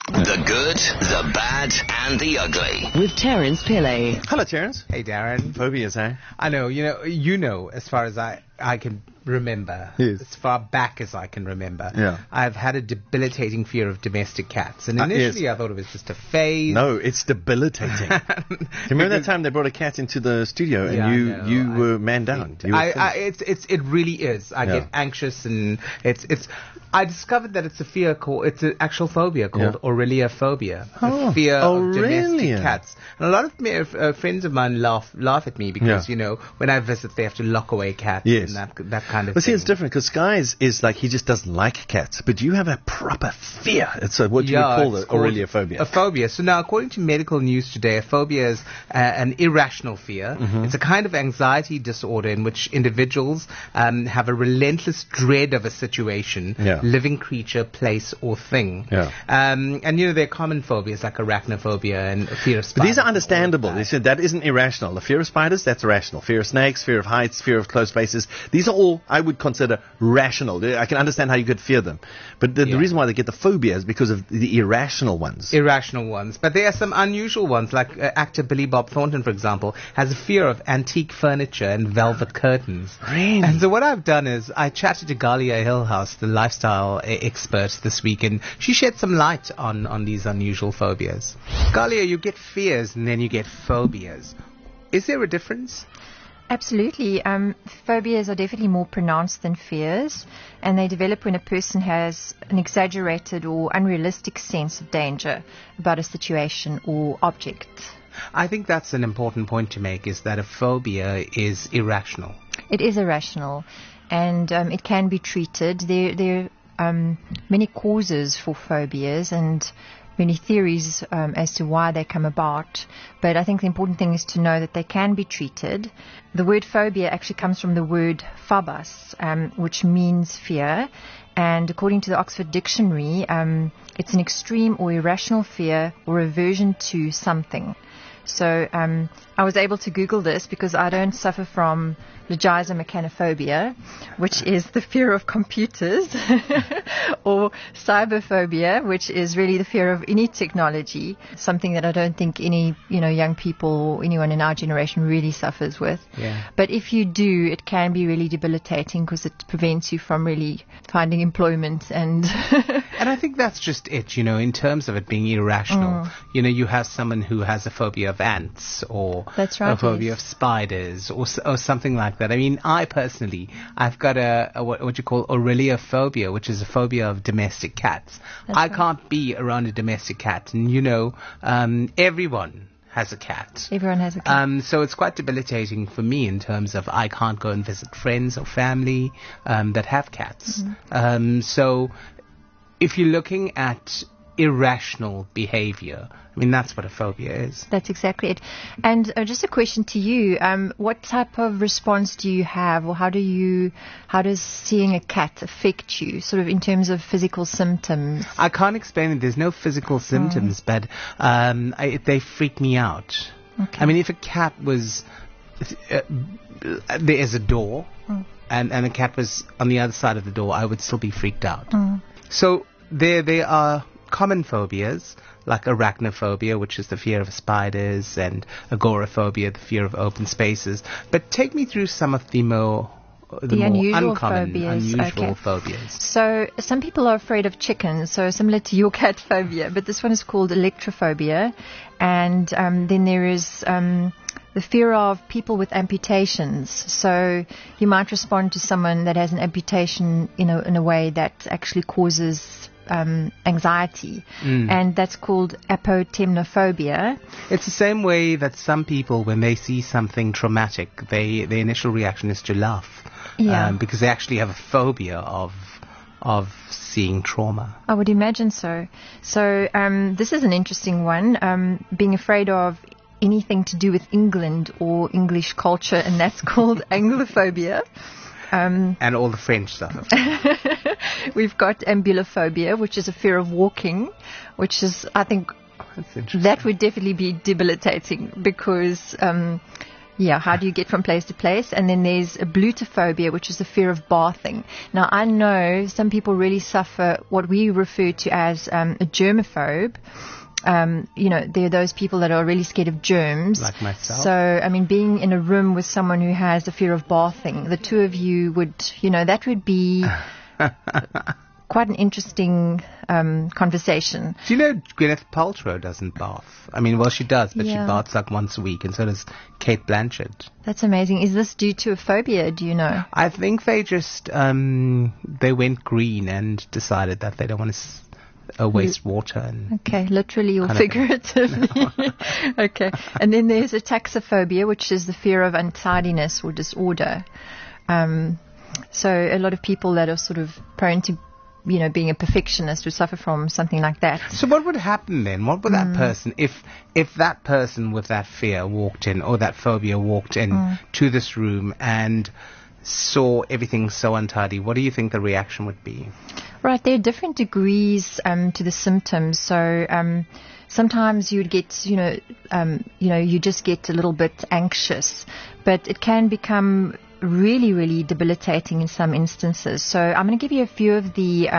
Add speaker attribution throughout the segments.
Speaker 1: The good, the bad, and the ugly.
Speaker 2: With Terence Pillay.
Speaker 3: Hello, Terence.
Speaker 4: Hey, Darren.
Speaker 3: Phobias, eh?
Speaker 4: I know, you know, as far as I can remember,
Speaker 3: yes.
Speaker 4: As far back as I can remember,
Speaker 3: yeah.
Speaker 4: I've had a debilitating fear of domestic cats. And initially
Speaker 3: yes.
Speaker 4: I thought it was just a phase.
Speaker 3: No, it's debilitating. Do you remember that time they brought a cat into the studio and you were man down?
Speaker 4: It really is. I get anxious, and I discovered that it's it's an actual phobia called Aurelia-phobia. The fear of domestic cats. And a lot of friends of mine laugh at me because, when I visit, they have to lock away cats and that kind of thing.
Speaker 3: See, it's different because Sky is like, he just doesn't like cats, but you have a proper fear. It's what you would call it, Aurelia-phobia.
Speaker 4: A phobia. So now, according to medical news today, a phobia is an irrational fear. Mm-hmm. It's a kind of anxiety disorder in which individuals have a relentless dread of a situation, living creature, place, or thing. Yeah. And there are common phobias like arachnophobia and fear of spiders.
Speaker 3: But these are understandable. They said that isn't irrational. The fear of spiders, that's rational. Fear of snakes, fear of heights, fear of closed spaces. These are all, I would consider, rational. I can understand how you could fear them. But the reason why they get the phobia is because of the irrational ones.
Speaker 4: Irrational ones. But there are some unusual ones, like actor Billy Bob Thornton, for example, has a fear of antique furniture and velvet curtains.
Speaker 3: Really?
Speaker 4: And so what I've done is I chatted to Galia Hillhouse, the lifestyle expert, this week, and she shed some light on these unusual phobias. Galia, you get fears and then you get phobias. Is there a difference?
Speaker 5: Absolutely. Phobias are definitely more pronounced than fears, and they develop when a person has an exaggerated or unrealistic sense of danger about a situation or object.
Speaker 4: I think that's an important point to make, is that a phobia is irrational.
Speaker 5: It is irrational, and it can be treated. There are many causes for phobias and many theories as to why they come about, but I think the important thing is to know that they can be treated. The word phobia actually comes from the word phobos, which means fear, and according to the Oxford Dictionary, it's an extreme or irrational fear or aversion to something. So I was able to Google this because I don't suffer from logizomechanophobia, which is the fear of computers, or cyberphobia, which is really the fear of any technology, something that I don't think any young people or anyone in our generation really suffers with.
Speaker 4: Yeah.
Speaker 5: But if you do, it can be really debilitating because it prevents you from really finding employment and
Speaker 4: and I think that's just it, in terms of it being irrational. You have someone who has a phobia of ants, or
Speaker 5: that's right,
Speaker 4: a phobia of spiders, or something like that. I mean, I've got what you call Aurelia-phobia, which is a phobia of domestic cats. I can't be around a domestic cat, and everyone has a cat.
Speaker 5: Everyone has a cat.
Speaker 4: So it's quite debilitating for me in terms of I can't go and visit friends or family that have cats. Mm-hmm. So if you're looking at irrational behavior, I mean, that's what a phobia is.
Speaker 5: That's exactly it. And just a question to you, what type of response do you have, or how does seeing a cat affect you, sort of in terms of physical symptoms?
Speaker 4: I can't explain it. There's no physical symptoms, but they freak me out. Okay. I mean, if a cat was... there is a door, and a cat was on the other side of the door, I would still be freaked out. So there are common phobias, like arachnophobia, which is the fear of spiders, and agoraphobia, the fear of open spaces. But take me through some of the more uncommon, unusual phobias.
Speaker 5: So some people are afraid of chickens, so similar to your cat phobia, but this one is called electrophobia. And then there is the fear of people with amputations. So you might respond to someone that has an amputation in a way that actually causes anxiety, and that's called apotemnophobia.
Speaker 4: It's the same way that some people, when they see something traumatic, their initial reaction is to laugh, because they actually have a phobia of seeing trauma.
Speaker 5: I would imagine so. So this is an interesting one, being afraid of anything to do with England or English culture, and that's called Anglophobia.
Speaker 4: And all the French stuff.
Speaker 5: We've got ambulophobia, which is a fear of walking, which is, I think, that would definitely be debilitating because Yeah, how do you get from place to place? And then there's a blutophobia, which is the fear of bathing. Now, I know some people really suffer what we refer to as a germaphobe. There are those people that are really scared of germs.
Speaker 4: Like myself.
Speaker 5: So, I mean, being in a room with someone who has a fear of bathing, the two of you would, that would be quite an interesting conversation.
Speaker 4: Do you know Gwyneth Paltrow doesn't bath? I mean, well, she does, but she baths like once a week, and so does Kate Blanchett.
Speaker 5: That's amazing. Is this due to a phobia, do you know?
Speaker 4: I think they just, they went green and decided that they don't want to waste water.
Speaker 5: Okay, literally or figuratively. Okay. And then there's a taxophobia, which is the fear of untidiness or disorder. So a lot of people that are sort of prone to being a perfectionist would suffer from something like that.
Speaker 4: So what would happen then? What would that person, if that person with that fear walked in, or that phobia walked in to this room and saw everything so untidy, what do you think the reaction would be?
Speaker 5: Right, there are different degrees to the symptoms. So sometimes you would get, you just get a little bit anxious, but it can become really, really debilitating in some instances. So I'm going to give you a few of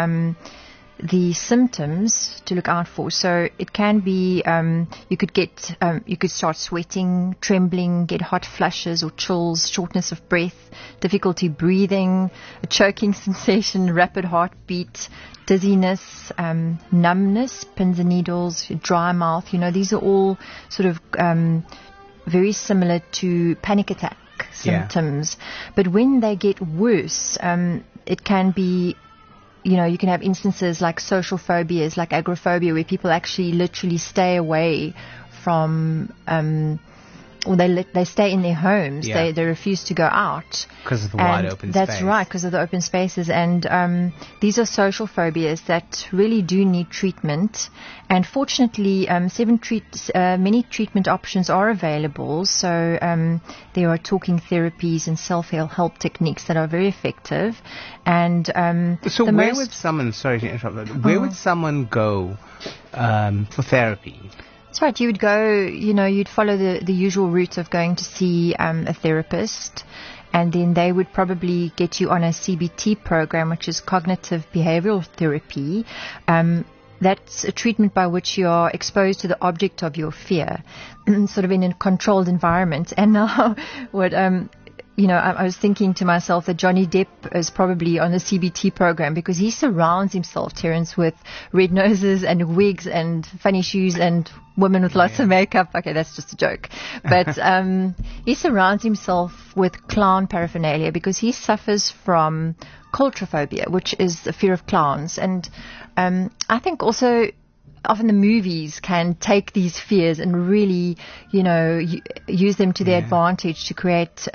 Speaker 5: the symptoms to look out for. So it can be you could start sweating, trembling, get hot flushes or chills, shortness of breath, difficulty breathing, a choking sensation, rapid heartbeat, dizziness, numbness, pins and needles, dry mouth. These are all sort of very similar to panic attack symptoms. But when they get worse, it can be, you can have instances like social phobias, like agoraphobia, where people actually literally stay away from, or they stay in their homes. They refuse to go out.
Speaker 4: Because of the wide open space.
Speaker 5: That's right, because of the open spaces. And these are social phobias that really do need treatment. And fortunately, many treatment options are available. So there are talking therapies and self-help techniques that are very effective. And
Speaker 4: so where would someone, sorry to interrupt, where would someone go for therapy?
Speaker 5: That's right. You would go, you'd follow the usual route of going to see a therapist, and then they would probably get you on a CBT program, which is cognitive behavioral therapy. That's a treatment by which you are exposed to the object of your fear, sort of in a controlled environment. And now what I was thinking to myself that Johnny Depp is probably on the CBT program because he surrounds himself, Terence, with red noses and wigs and funny shoes and women with lots of makeup. Okay, that's just a joke. But he surrounds himself with clown paraphernalia because he suffers from coulrophobia, which is the fear of clowns. And I think also often the movies can take these fears and really, use them to their advantage to create,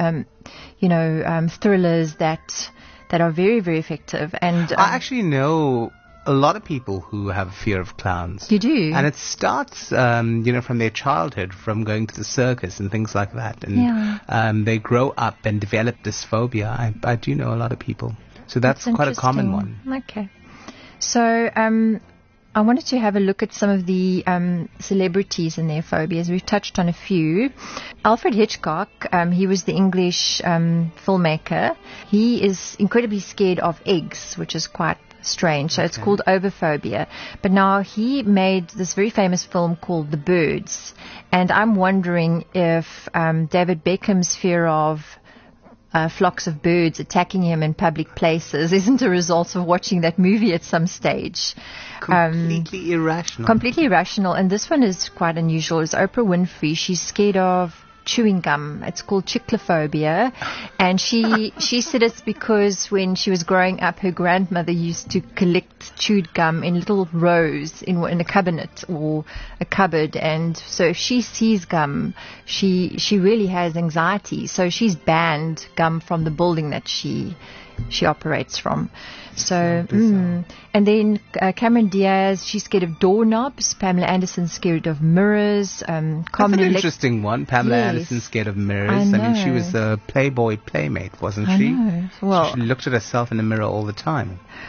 Speaker 5: thrillers that are very, very effective. And
Speaker 4: I actually know a lot of people who have a fear of clowns.
Speaker 5: You do?
Speaker 4: And it starts, from their childhood, from going to the circus and things like that. And they grow up and develop this phobia. I do know a lot of people. So that's quite a common one.
Speaker 5: Okay. So I wanted to have a look at some of the celebrities and their phobias. We've touched on a few. Alfred Hitchcock, he was the English filmmaker. He is incredibly scared of eggs, which is quite strange. So it's called ovophobia. But now he made this very famous film called The Birds. And I'm wondering if David Beckham's fear of flocks of birds attacking him in public places isn't a result of watching that movie at some stage.
Speaker 4: Completely irrational.
Speaker 5: Completely irrational. And this one is quite unusual. It's Oprah Winfrey. She's scared of chewing gum. It's called chiclophobia. And she said it's because when she was growing up, her grandmother used to collect chewed gum in little rows in a cabinet or a cupboard. And so if she sees gum, she really has anxiety. So she's banned gum from the building that she operates from. So, and then Cameron Diaz, she's scared of doorknobs. Pamela Anderson's scared of mirrors.
Speaker 4: That's an interesting one. Pamela Anderson's scared of mirrors. I mean, she was a Playboy playmate, wasn't she?
Speaker 5: I know. Well,
Speaker 4: she looked at herself in the mirror all the time.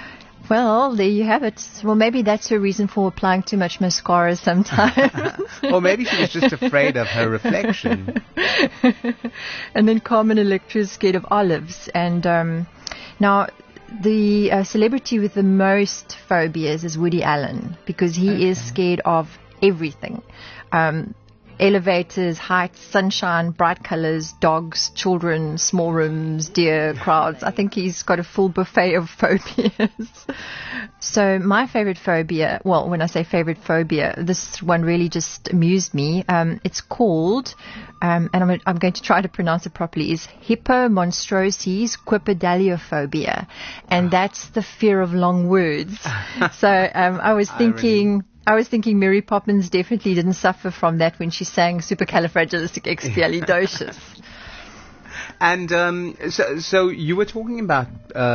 Speaker 5: Well, there you have it. Well, maybe that's her reason for applying too much mascara sometimes.
Speaker 4: Or maybe she was just afraid of her reflection.
Speaker 5: And then Carmen Electra is scared of olives. And now the celebrity with the most phobias is Woody Allen, because he is scared of everything. Elevators, heights, sunshine, bright colors, dogs, children, small rooms, deer, crowds. I think he's got a full buffet of phobias. So my favorite phobia, well, when I say favorite phobia, this one really just amused me. It's called, and I'm going to try to pronounce it properly, is Hippomonstroses quipedaliophobia. And that's the fear of long words. So I was thinking Mary Poppins definitely didn't suffer from that when she sang Supercalifragilisticexpialidocious.
Speaker 4: And so you were talking about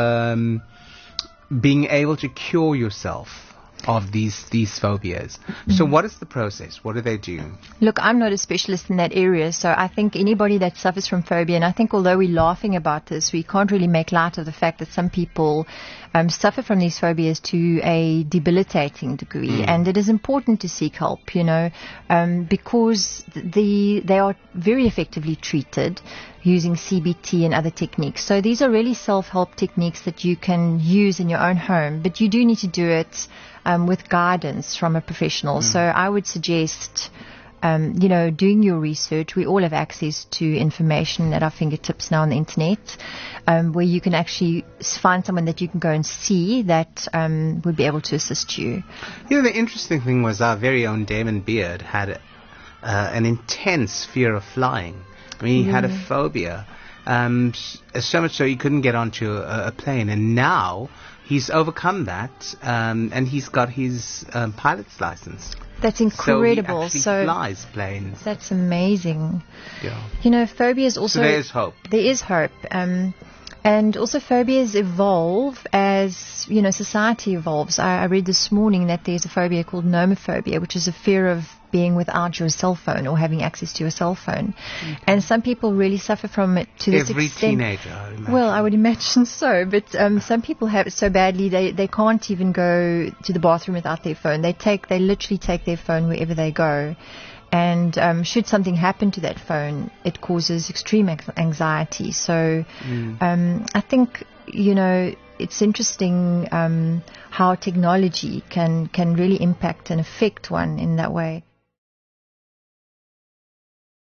Speaker 4: being able to cure yourself of these phobias. So what is the process? What do they do?
Speaker 5: Look, I'm not a specialist in that area, so I think anybody that suffers from phobia, and I think although we're laughing about this, we can't really make light of the fact that some people suffer from these phobias to a debilitating degree, and it is important to seek help, because they are very effectively treated using CBT and other techniques. So these are really self-help techniques that you can use in your own home, but you do need to do it with guidance from a professional. So I would suggest, doing your research. We all have access to information at our fingertips now on the internet, where you can actually find someone that you can go and see that would be able to assist you.
Speaker 4: The interesting thing was our very own Damon Beard had an intense fear of flying. I mean, he had a phobia, so much so he couldn't get onto a plane, and now he's overcome that, and he's got his pilot's license.
Speaker 5: That's incredible.
Speaker 4: So he flies planes.
Speaker 5: That's amazing.
Speaker 4: Yeah.
Speaker 5: Phobias also...
Speaker 4: So there is hope.
Speaker 5: There is hope. And also phobias evolve as, society evolves. I read this morning that there's a phobia called nomophobia, which is a fear of being without your cell phone or having access to your cell phone. And some people really suffer from it to this extent.
Speaker 4: Every teenager, I imagine.
Speaker 5: Well, I would imagine so. But some people have it so badly they can't even go to the bathroom without their phone. They literally take their phone wherever they go. And should something happen to that phone, it causes extreme anxiety. So I think, it's interesting how technology can really impact and affect one in that way.